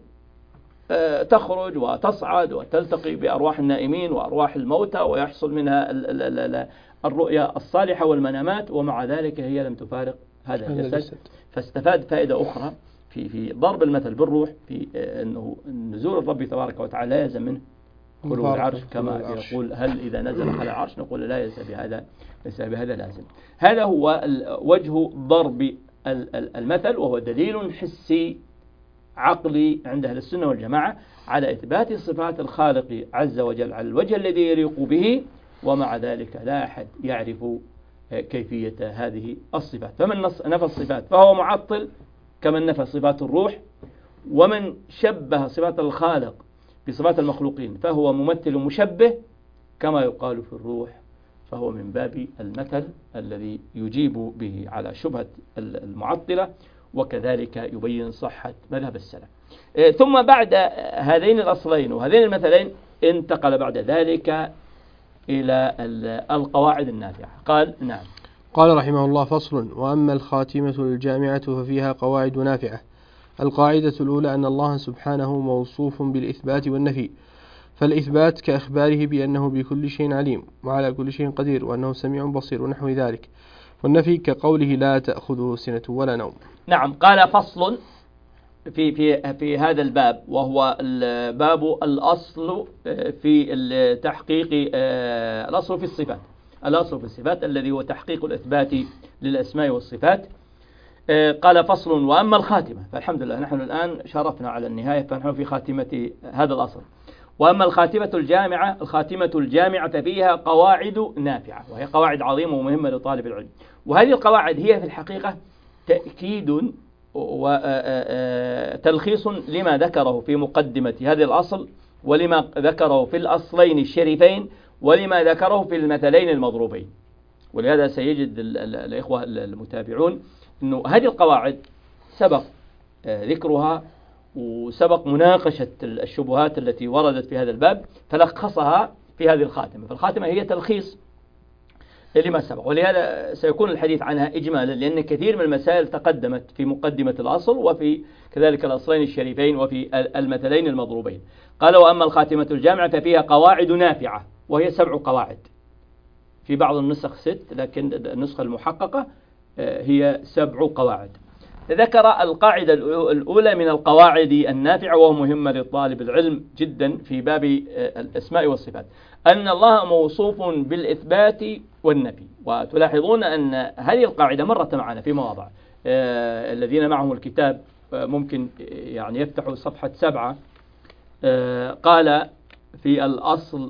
تخرج وتصعد وتلتقي بأرواح النائمين وأرواح الموتى ويحصل منها الرؤيا الصالحة والمنامات، ومع ذلك هي لم تفارق هذا الجسد. فاستفاد فائدة أخرى في ضرب المثل بالروح، في أنه نزول الرب تبارك وتعالى لا يلزم منه خلو العرش، كما يقول هل إذا نزل على العرش نقول لا ليس بهذا لازم. هذا هو وجه ضرب المثل، وهو دليل حسي عقلي عند أهل السنة والجماعة على إثبات صفات الخالق عز وجل على الوجه الذي يليق به، ومع ذلك لا أحد يعرف كيفية هذه الصفات. فمن نفى الصفات فهو معطل كمن نفى صفات الروح، ومن شبه صفات الخالق بصفات المخلوقين فهو ممثل مشبه كما يقال في الروح، فهو من باب المثل الذي يجيب به على شبهة المعطلة، وكذلك يبين صحة مذهب السلف. ثم بعد هذين الأصلين وهذين المثلين انتقل بعد ذلك إلى القواعد النافعة. قال نعم. قال رحمه الله: فصل: وأما الخاتمة الجامعة ففيها قواعد نافعة. القاعدة الأولى أن الله سبحانه موصوف بالإثبات والنفي، فالإثبات كإخباره بأنه بكل شيء عليم وعلى كل شيء قدير وأنه سميع بصير ونحو ذلك، والنفي كقوله لا تأخذه سنة ولا نوم. نعم. قال: فصل في هذا الباب، وهو الباب الأصل في تحقيق الأصل في الصفات، الأصل في الصفات الذي هو تحقيق الإثبات للأسماء والصفات. قال: فصل: وأما الخاتمة، فالحمد لله نحن الآن شرفنا على النهاية، فنحن في خاتمة هذا الأصل. وأما الخاتمة الجامعة، الخاتمة الجامعة فيها قواعد نافعة، وهي قواعد عظيمة ومهمة لطالب العلم. وهذه القواعد هي في الحقيقة تأكيد وتلخيص لما ذكره في مقدمة هذا الأصل، ولما ذكره في الأصلين الشريفين، ولما ذكره في المثلين المضروبين. ولهذا سيجد الإخوة المتابعون أنه هذه القواعد سبق ذكرها وسبق مناقشة الشبهات التي وردت في هذا الباب، فلخصها في هذه الخاتمة. فالخاتمة هي تلخيص لما سبق، ولهذا سيكون الحديث عنها إجمالا، لأن كثير من المسائل تقدمت في مقدمة الأصل وفي كذلك الأصلين الشريفين وفي المثلين المضروبين. قال: وأما الخاتمة الجامعة ففيها قواعد نافعة، وهي 7 قواعد، في بعض النسخ 6، لكن النسخة المحققة هي 7 قواعد. ذكر القاعدة الأولى من القواعد النافعة، وهو مهمة لطالب العلم جدا في باب الأسماء والصفات، أن الله موصوف بالإثبات والنفي. وتلاحظون أن هذه القاعدة مرت معنا في مواضع. الذين معهم الكتاب ممكن يعني يفتحوا صفحة 7. قال في الأصل: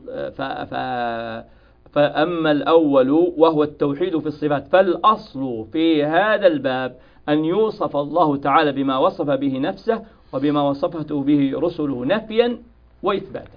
فأما الأول وهو التوحيد في الصفات، فالأصل في هذا الباب أن يوصف الله تعالى بما وصف به نفسه وبما وصفته به رسله نفيا وإثباتا،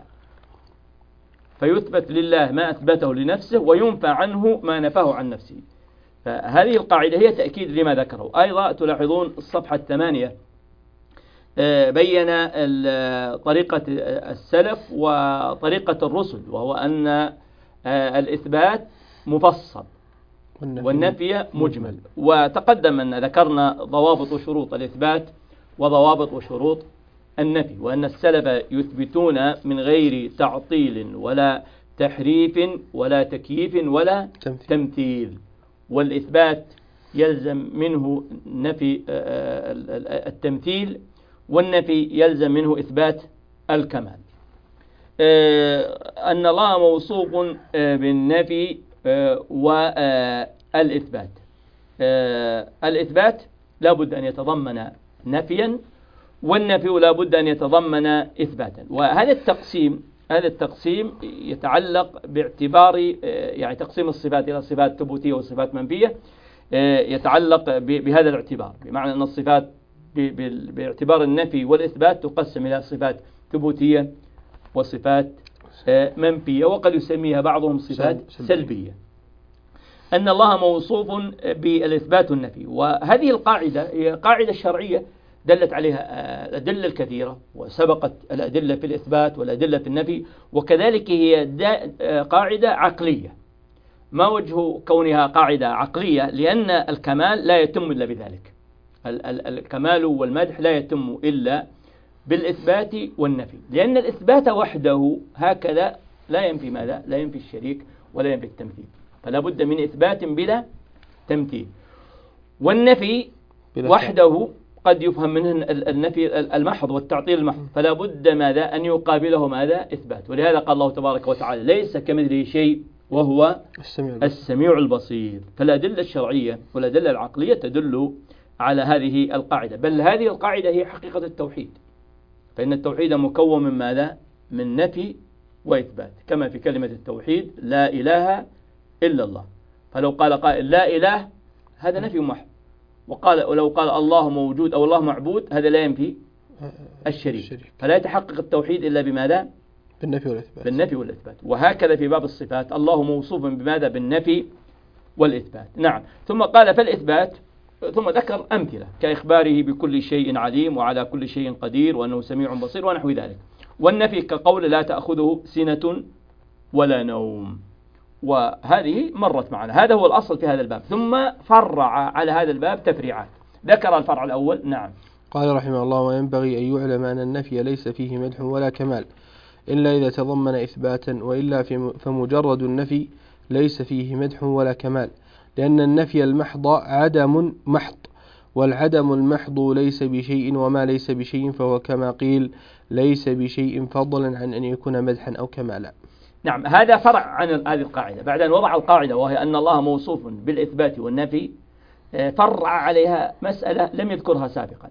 فيثبت لله ما أثبته لنفسه وينفى عنه ما نفاه عن نفسه. فهذه القاعدة هي تأكيد لما ذكره. أيضا تلاحظون الصفحة 8 بين طريقة السلف وطريقة الرسل، وهو أن الإثبات مفصل والنفي مجمل. وتقدم أن ذكرنا ضوابط وشروط الإثبات وضوابط وشروط النفي، وأن السلف يثبتون من غير تعطيل ولا تحريف ولا تكييف ولا تمثيل، والإثبات يلزم منه نفي التمثيل، والنفي يلزم منه إثبات الكمال. أن الله موصوف بالنفي والإثبات. الإثبات لا بد أن يتضمن نفيا، والنفي لا بد أن يتضمن إثباتا. وهذا التقسيم يتعلق باعتبار يعني تقسيم الصفات إلى صفات ثبوتية وصفات منفية، يتعلق بهذا الاعتبار، بمعنى أن الصفات باعتبار النفي والإثبات تقسم إلى صفات ثبوتية وصفات منفية، وقد يسميها بعضهم صفات سلبية. أن الله موصوف بالإثبات والنفي، وهذه القاعدة هي قاعدة شرعية دلت عليها الأدلة الكثيرة، وسبقت الأدلة في الإثبات والأدلة في النفي، وكذلك هي قاعدة عقلية، ما وجه كونها قاعدة عقلية؟ لأن الكمال لا يتم إلا بذلك. الكمال والمدح لا يتم إلا بالإثبات والنفي، لأن الإثبات وحده هكذا لا ينفي ماذا؟ لا ينفي الشريك ولا ينفي التمثيل، فلا بد من إثبات بلا تمثيل. والنفي وحده قد يفهم منه النفي المحض والتعطيل المحض، فلا بد ماذا؟ أن يقابله ماذا؟ إثبات. ولهذا قال الله تبارك وتعالى ليس كمثله شيء وهو السميع البصير. فالأدلة الشرعية والأدلة العقلية تدل على هذه القاعدة، بل هذه القاعدة هي حقيقة التوحيد، فإن التوحيد مكون من ماذا؟ من نفي وإثبات، كما في كلمة التوحيد لا إله إلا الله. فلو قال قائل لا إله هذا نفي محض، ولو قال الله موجود أو الله معبود هذا لا ينفي الشريك. فلا يتحقق التوحيد إلا بماذا؟ بالنفي والإثبات. وهكذا في باب الصفات الله موصوف بماذا؟ بالنفي والإثبات. نعم. ثم قال فالإثبات، ثم ذكر أمثلة كإخباره بكل شيء عليم وعلى كل شيء قدير وأنه سميع بصير ونحو ذلك. والنفي كقول لا تأخذه سنة ولا نوم، وهذه مرت معنا. هذا هو الأصل في هذا الباب، ثم فرع على هذا الباب تفريعات. ذكر الفرع الأول. نعم. قال رحمه الله وينبغي أن يعلم أن النفي ليس فيه مدح ولا كمال إلا إذا تضمن إثباتا، وإلا فمجرد النفي ليس فيه مدح ولا كمال، لأن النفي المحض عدم محض، والعدم المحض ليس بشيء، وما ليس بشيء فهو كما قيل ليس بشيء فضلا عن أن يكون مدحا أو كمالا. نعم. هذا فرع عن هذه القاعدة. بعد أن وضع القاعدة وهي أن الله موصوف بالإثبات والنفي، فرع عليها مسألة لم يذكرها سابقا.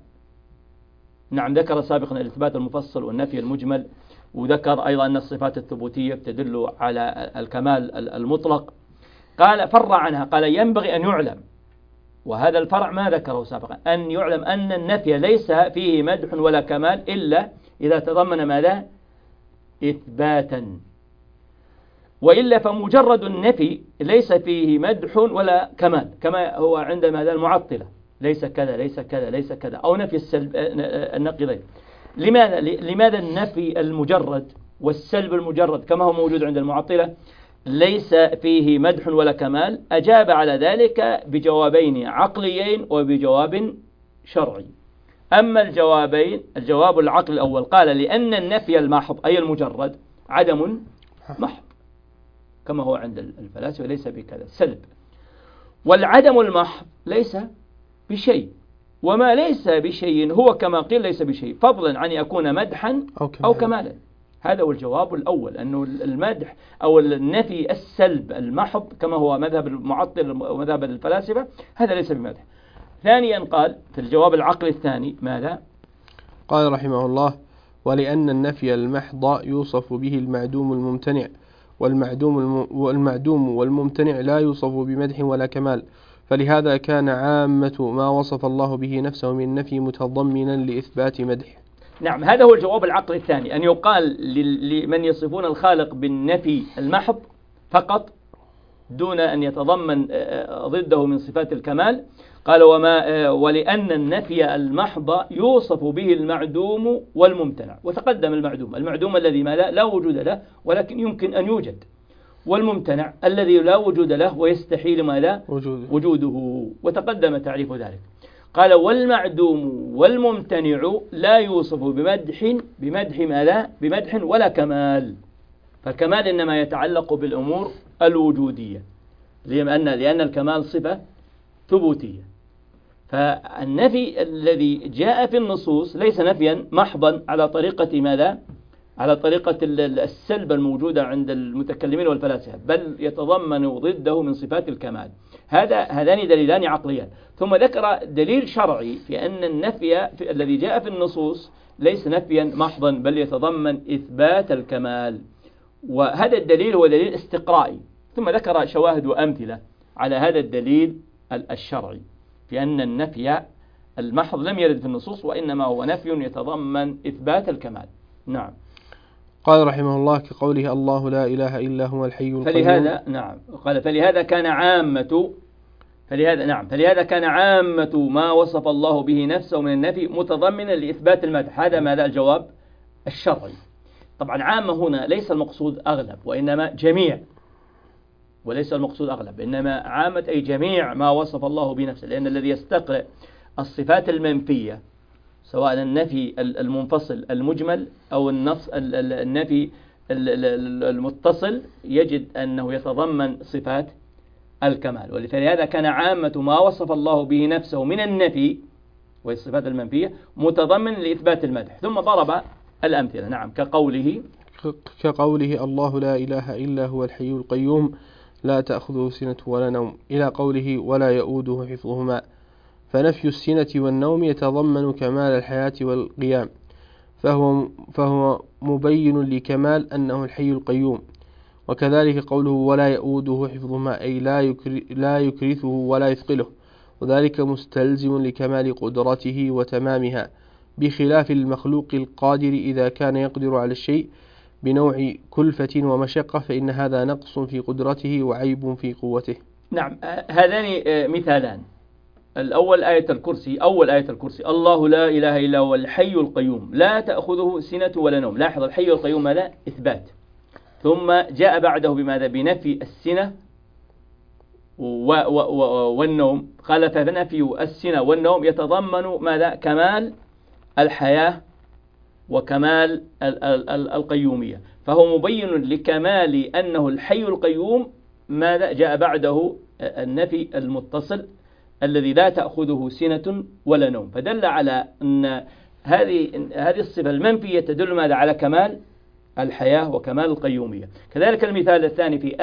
نعم. ذكر سابقا الإثبات المفصل والنفي المجمل، وذكر أيضا أن الصفات الثبوتية تدل على الكمال المطلق. قال فرع عنها، قال ينبغي أن يعلم، وهذا الفرع ما ذكره سابقا، أن يعلم أن النفي ليس فيه مدح ولا كمال إلا إذا تضمن ماذا؟ إثباتا، وإلا فمجرد النفي ليس فيه مدح ولا كمال، كما هو عند ماذا؟ المعطلة، ليس كذا ليس كذا ليس كذا، أو نفي النقيضين. لماذا النفي المجرد والسلب المجرد كما هو موجود عند المعطلة ليس فيه مدح ولا كمال؟ أجاب على ذلك بجوابين عقليين وبجواب شرعي. أما الجواب العقل الأول قال لأن النفي المحض أي المجرد عدم محض كما هو عند الفلاسفة، ليس بكذا سلب، والعدم المحض ليس بشيء، وما ليس بشيء هو كما قيل ليس بشيء فضلا عن يكون مدحا أو كمالا. هذا هو الجواب الأول، أنه المدح أو النفي السلب المحض كما هو مذهب المعطل ومذهب الفلاسفة هذا ليس بمدح. ثانيا قال في الجواب العقلي الثاني ماذا؟ قال رحمه الله ولأن النفي المحض يوصف به المعدوم الممتنع، والمعدوم والممتنع لا يوصف بمدح ولا كمال، فلهذا كان عامة ما وصف الله به نفسه من النفي متضمنا لإثبات مدح. نعم. هذا هو الجواب العقلي الثاني، أن يقال لمن يصفون الخالق بالنفي المحض فقط دون أن يتضمن ضده من صفات الكمال. قال ولأن النفي المحض يوصف به المعدوم والممتنع، وتقدم المعدوم الذي ما لا وجود له ولكن يمكن أن يوجد، والممتنع الذي لا وجود له ويستحيل ما لا وجوده، وتقدم تعريف ذلك. قال والمعدوم والممتنع لا يوصف بمدح ما لا بمدح ولا كمال، فالكمال إنما يتعلق بالأمور الوجودية، لأن الكمال صفة ثبوتية. فالنفي الذي جاء في النصوص ليس نفيا محضا على طريقة ماذا؟ على طريقة السلب الموجودة عند المتكلمين والفلاسفة، بل يتضمن ضده من صفات الكمال. هذان دليلان عقليان. ثم ذكر دليل شرعي في أن النفي الذي جاء في النصوص ليس نفيا محضا بل يتضمن إثبات الكمال، وهذا الدليل هو دليل استقرائي. ثم ذكر شواهد وأمثلة على هذا الدليل الشرعي في أن النفي المحض لم يرد في النصوص، وإنما هو نفي يتضمن إثبات الكمال. نعم. قال رحمه الله كقوله الله لا إله إلا هو الحي القيوم. فلهذا نعم قال فلهذا كان عامة ما وصف الله به نفسه من النفي متضمنا لإثبات المدح. هذا ماذا؟ الجواب الشرعي. طبعا عامة هنا ليس المقصود أغلب، وإنما جميع وليس المقصود أغلب، إنما عامة أي جميع ما وصف الله بنفسه، لأن الذي يستقرئ الصفات المنفية سواء النفي المنفصل المجمل أو النفي المتصل يجد أنه يتضمن صفات الكمال، ولذلك كان عامة ما وصف الله به نفسه من النفي والصفات المنفية متضمن لإثبات المدح، ثم ضرب الأمثلة. نعم، كقوله الله لا إله إلا هو الحي القيوم لا تأخذه سنة ولا نوم، إلى قوله ولا يؤوده حفظهما، فنفي السنة والنوم يتضمن كمال الحياة والقيام، فهو مبين لكمال أنه الحي القيوم. وكذلك قوله ولا يؤوده حفظهما أي لا يكرثه ولا يثقله، وذلك مستلزم لكمال قدرته وتمامها، بخلاف المخلوق القادر إذا كان يقدر على الشيء بنوع كلفة ومشقة فإن هذا نقص في قدرته وعيب في قوته. نعم، هذان مثالان. الأول آية الكرسي، أول آية الكرسي الله لا إله إلا هو الحي القيوم لا تأخذه سنة ولا نوم. لاحظ الحي القيوم ماذا؟ إثبات، ثم جاء بعده بماذا؟ بنفي السنة والنوم. قال فنفي السنة والنوم يتضمن ماذا؟ كمال الحياة وكمال القيومية، فهو مبين لكمال أنه الحي القيوم. ماذا جاء بعده؟ النفي المتصل الذي لا تأخذه سنة ولا نوم، فدل على أن هذه الصفة المنفية تدل ماذا؟ على كمال الحياة وكمال القيومية. كذلك المثال الثاني في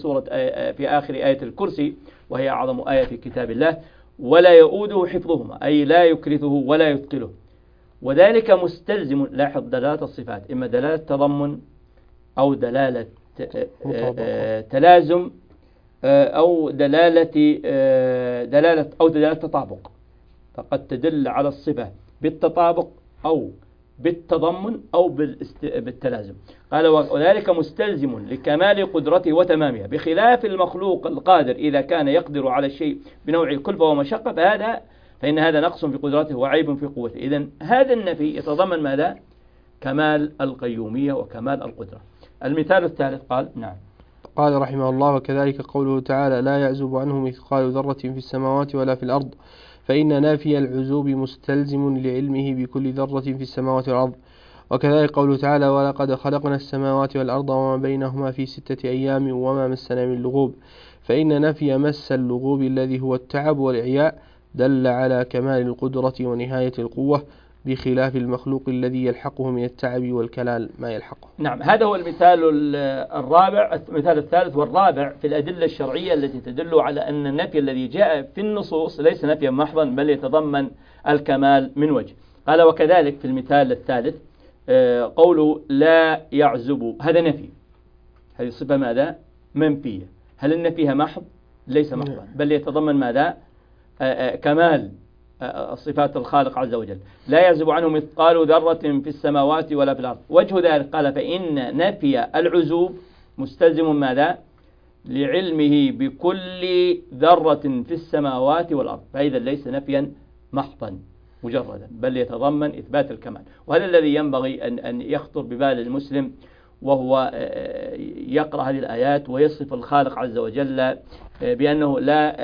آخر آية الكرسي، وهي أعظم آية في كتاب الله، ولا يؤوده حفظهما أي لا يكرثه ولا يثقله، وذلك مستلزم. لاحظ دلالة الصفات، إما دلالة تضمن أو دلالة تلازم أو دلالة تطابق، فقد تدل على الصفة بالتطابق أو بالتضمن أو بالتلازم. قال وذلك مستلزم لكمال قدرته وتمامها، بخلاف المخلوق القادر إذا كان يقدر على الشيء بنوع الكلفة ومشقة فإن هذا نقص في قدرته وعيب في قوته. إذن هذا النفي يتضمن ماذا؟ كمال القيومية وكمال القدرة. المثال الثالث قال نعم، قال رحمه الله وكذلك قوله تعالى لا يعزب عنه مثقال ذرة في السماوات ولا في الأرض، فإن نافي العزوب مستلزم لعلمه بكل ذرة في السماوات والأرض. وكذلك قوله تعالى ولقد خلقنا السماوات والأرض وما بينهما في 6 أيام وما مسنا من لغوب، فإن نفي مس اللغوب الذي هو التعب والإعياء دل على كمال القدرة ونهاية القوة، بخلاف المخلوق الذي يلحقه من التعب والكلال ما يلحقه. نعم، هذا هو المثال الرابع. المثال الثالث والرابع في الأدلة الشرعية التي تدل على أن النفي الذي جاء في النصوص ليس نفيا محضا بل يتضمن الكمال من وجه. قال وكذلك في المثال الثالث قوله لا يعزب، هذا نفي، هذه صفة ماذا؟ منفية. هل النفيها محض؟ ليس محضا بل يتضمن ماذا؟ كمال صفات الخالق عز وجل. لا يعزب عنه مثقال ذرة في السماوات ولا في الأرض. وجه ذلك قال فإن نفي العزوب مستلزم ماذا؟ لعلمه بكل ذرة في السماوات والأرض، فإذا ليس نفيا محضا مجردا بل يتضمن إثبات الكمال. وهذا الذي ينبغي أن يخطر ببال المسلم وهو يقرأ هذه الآيات ويصف الخالق عز وجل بأنه لا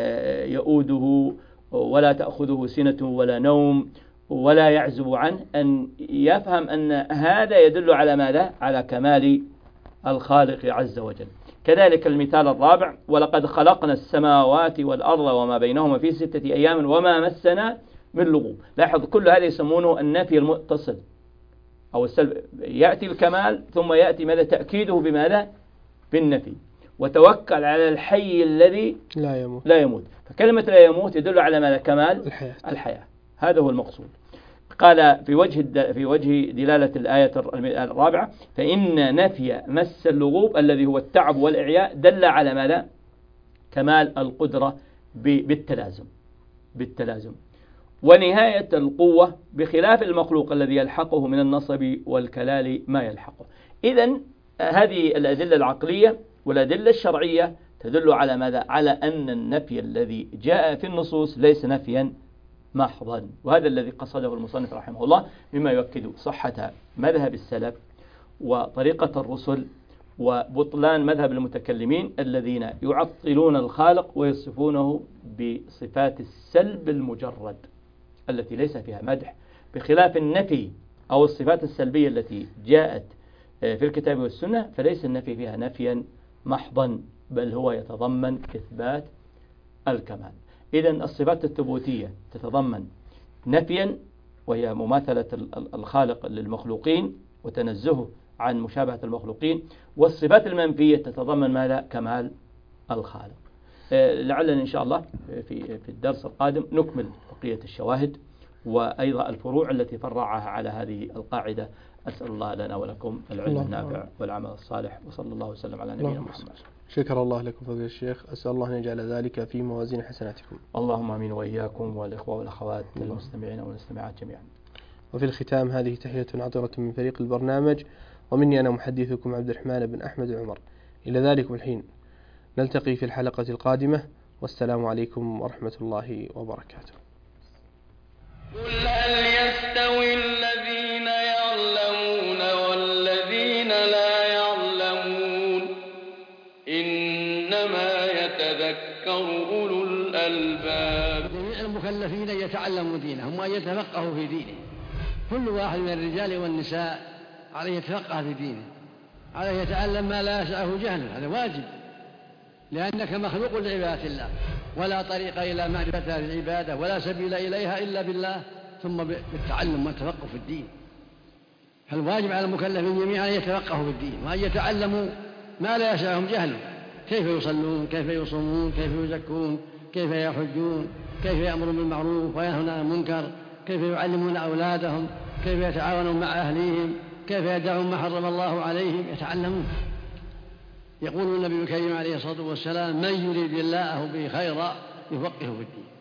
يؤوده ولا تأخذه سنة ولا نوم ولا يعزب عنه، أن يفهم أن هذا يدل على ماذا؟ على كمال الخالق عز وجل. كذلك المثال الرابع ولقد خلقنا السماوات والأرض وما بينهما في 6 أيام وما مسنا من لغوب. لاحظ كل هذا يسمونه النفي المتصل أو السلب، يأتي الكمال ثم يأتي ماذا؟ تأكيده بماذا؟ بالنفي. وتوكل على الحي الذي لا يموت. فكلمة لا يموت يدل على ماذا؟ كمال الحياة. هذا هو المقصود. قال في وجه دلالة الآية الرابعة فإن نفي مس اللغوب الذي هو التعب والإعياء دل على ماذا؟ كمال القدرة بالتلازم ونهاية القوة، بخلاف المخلوق الذي يلحقه من النصب والكلال ما يلحقه. إذن هذه الأدلة العقلية والأدلة الشرعية تدل على ماذا؟ على أن النفي الذي جاء في النصوص ليس نفيا محضا، وهذا الذي قصده المصنف رحمه الله، مما يؤكد صحة مذهب السلف وطريقة الرسل وبطلان مذهب المتكلمين الذين يعطلون الخالق ويصفونه بصفات السلب المجرد التي ليس فيها مدح، بخلاف النفي أو الصفات السلبية التي جاءت في الكتاب والسنة، فليس النفي فيها نفيا محضا، بل هو يتضمن إثبات الكمال. إذن الصفات الثبوتية تتضمن نفيا، وهي مماثلة الخالق للمخلوقين وتنزهه عن مشابهة المخلوقين، والصفات المنفية تتضمن ماذا؟ كمال الخالق. لعلنا إن شاء الله في الدرس القادم نكمل بقية الشواهد وأيضا الفروع التي فرعها على هذه القاعدة. أسأل الله لنا ولكم العلم النافع والعمل الصالح، وصلى الله وسلم على نبينا محمد. شكر الله لكم فضيلة الشيخ، أسأل الله أن يجعل ذلك في موازين حسناتكم. اللهم آمين وإياكم والإخوة والأخوات المستمعين والمستمعات جميعا. وفي الختام هذه تحية عطرة من فريق البرنامج، ومني أنا محدثكم عبد الرحمن بن أحمد عمر. إلى ذلك الحين نلتقي في الحلقة القادمة، والسلام عليكم ورحمة الله وبركاته. قل هل يستوي الذين يعلمون والذين لا يعلمون إنما يتذكر أولو الألباب. جميع المكلفين يتعلموا دينهم وأن يتفقهوا في دينه. كل واحد من الرجال والنساء عليه يتفقه في دينه، عليه يتعلم ما لا يسعه جهله، هذا واجب، لأنك مخلوق لعبادة الله، ولا طريق إلى معرفة هذه العبادة ولا سبيل إليها إلا بالله، ثم بالتعلم والتفقه في الدين. فالواجب على المكلفين جميعا أن يتفقهوا في الدين وأن يتعلموا ما لا يسعهم جهله، كيف يصلون، كيف يصومون، كيف يزكون، كيف يحجون، كيف يأمرون بالمعروف وينهون عن المنكر، كيف يعلمون أولادهم، كيف يتعاونون مع أهليهم، كيف يدعون ما حرم الله عليهم، يتعلمون. يقول النبي الكريم عليه الصلاة والسلام: من يريد الله به خيرا يفقهه في الدين.